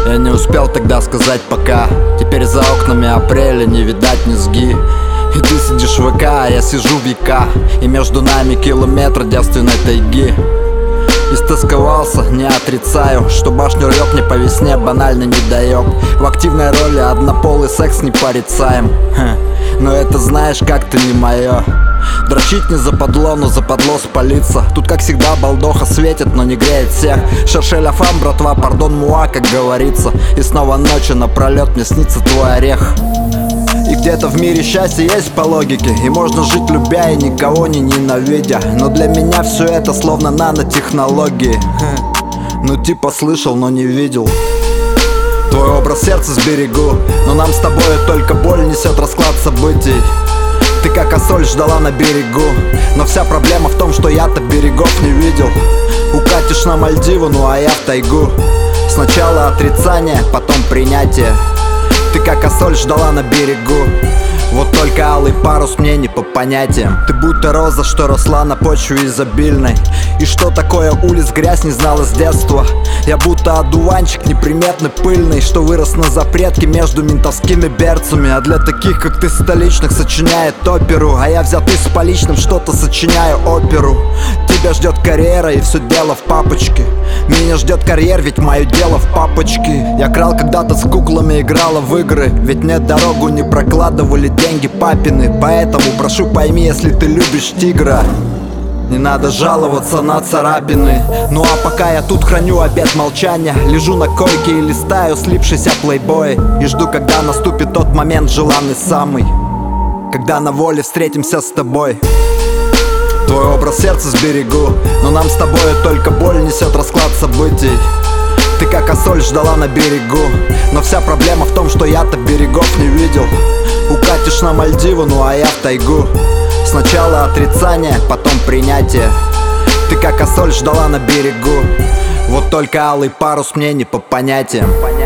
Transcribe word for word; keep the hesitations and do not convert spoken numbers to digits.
Я не успел тогда сказать пока. Теперь за окнами апреля не видать низги. И ты сидишь в ВК, а я сижу в ЯК. И между нами километр девственной тайги. Истосковался, не отрицаю, что башню рвет мне по весне банально недоеб. В активной роли однополый секс не порицаем. Ха. Но это знаешь, как-то не мое. Дрочить не западло, но западло спалиться. Тут как всегда балдоха светит, но не греет всех. Шершель афам, братва, пардон муа, как говорится. И снова ночью напролет мне снится твой орех. И где-то в мире счастье есть по логике. И можно жить любя и никого не ненавидя. Но для меня все это словно нанотехнологии. Ну типа слышал, но не видел. Твой образ сердца сберегу, но нам с тобой только боль несет расклад событий. Ты как осоль ждала на берегу, но вся проблема в том, что я-то берегов не видел. Укатишь на Мальдивы, ну а я в тайгу. Сначала отрицание, потом принятие. Ты как осоль ждала на берегу, вот только алый парус мне не по понятиям. Ты будто роза, что росла на почве изобильной. И что такое улиц грязь не знала с детства. Я будто одуванчик неприметно пыльный, что вырос на запретке между ментовскими берцами. А для таких, как ты, столичных сочиняет оперу. А я взятый с поличным что-то сочиняю оперу. Тебя ждет карьера и все дело в папочке. Меня ждет карьер, ведь мое дело в папочке. Я крал когда-то с куклами, играла в игры. Ведь мне дорогу не прокладывали деньги папины. Поэтому прошу пойми, если ты любишь тигра, не надо жаловаться на царапины. Ну а пока я тут храню обет молчания, лежу на койке и листаю слипшийся плейбой. И жду, когда наступит тот момент желанный самый, когда на воле встретимся с тобой. Твой образ сердца сберегу, но нам с тобой только боль несет расклад событий. Ты как осоль ждала на берегу, но вся проблема в том, что я-то берегов не видел. Укатишь на Мальдивы, ну а я в тайгу. Сначала отрицание, потом принятие. Ты как осоль ждала на берегу, вот только алый парус мне не по понятиям.